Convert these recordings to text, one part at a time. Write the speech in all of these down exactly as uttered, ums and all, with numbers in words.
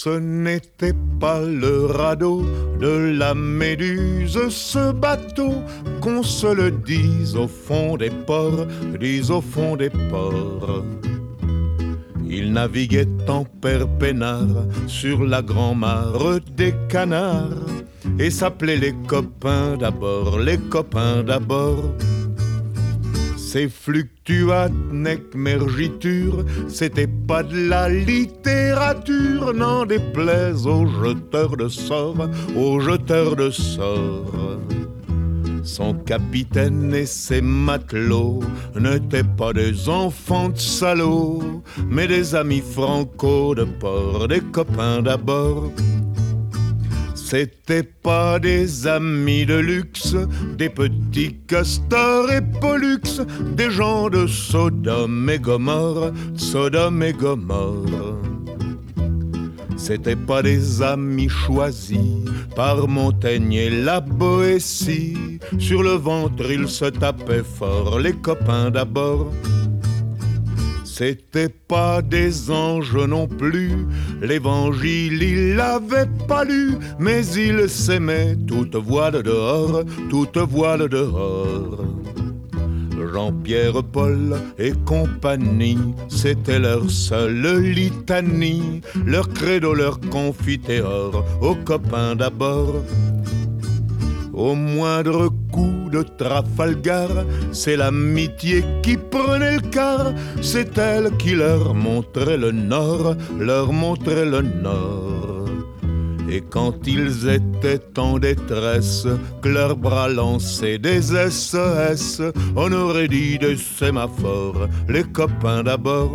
Ce n'était pas le radeau de la Méduse, ce bateau, qu'on se le dise au fond des ports, dise au fond des ports. Il naviguait en père peinard sur la grand-mare des canards et s'appelait les copains d'abord, les copains d'abord. Ces fluctuates nec mergiture, c'était pas de la littérature, n'en déplaise aux jeteurs de sorts, aux jeteurs de sorts. Son capitaine et ses matelots n'étaient pas des enfants de salauds, mais des amis franco de port, des copains d'abord. C'étaient pas des amis de luxe, des petits castors et pollux, des gens de Sodome et Gomorre, Sodome et Gomorre. C'étaient pas des amis choisis par Montaigne et la Boétie. Sur le ventre ils se tapaient fort, les copains d'abord. C'étaient pas des anges non plus, l'évangile il l'avait pas lu, mais ils s'aimaient toute voile dehors, toute voile dehors. Jean-Pierre, Paul et compagnie, c'était leur seule litanie, leur credo, leur confiteor, aux copains d'abord. Au moindre coup de Trafalgar, c'est l'amitié qui prenait le quart, c'est elle qui leur montrait le nord, leur montrait le nord. Et quand ils étaient en détresse, que leurs bras lançaient des S O S, on aurait dit des sémaphores, les copains d'abord.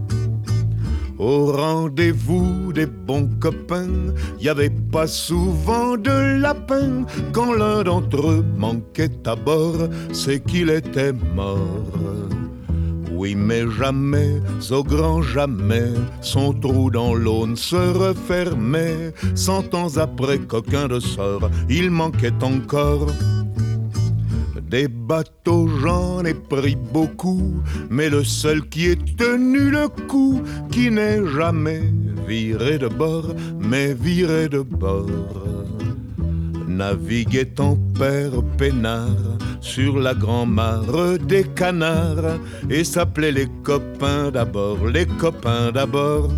Au rendez-vous des bons copains, y avait pas souvent de lapin. Quand l'un d'entre eux manquait à bord, c'est qu'il était mort. Oui, mais jamais, au grand jamais, son trou dans l'eau ne se refermait. Cent ans après qu'aucun de sort, il manquait encore. Des bateaux, j'en ai pris beaucoup, mais le seul qui ait tenu le coup, qui n'est jamais viré de bord, mais viré de bord, naviguait en père peinard sur la grand-mare des canards et s'appelait les copains d'abord, les copains d'abord.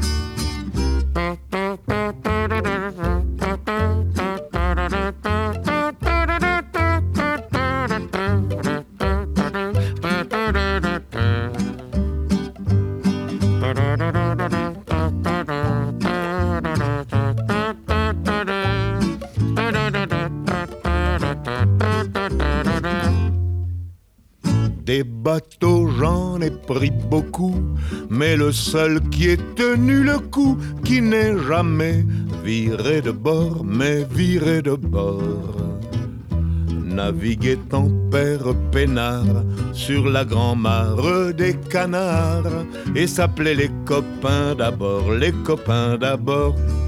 Des bateaux, j'en ai pris beaucoup, mais le seul qui ait tenu le coup, qui n'est jamais viré de bord, mais viré de bord, naviguait en père peinard sur la grand-mare des canards et s'appelait les copains d'abord, les copains d'abord.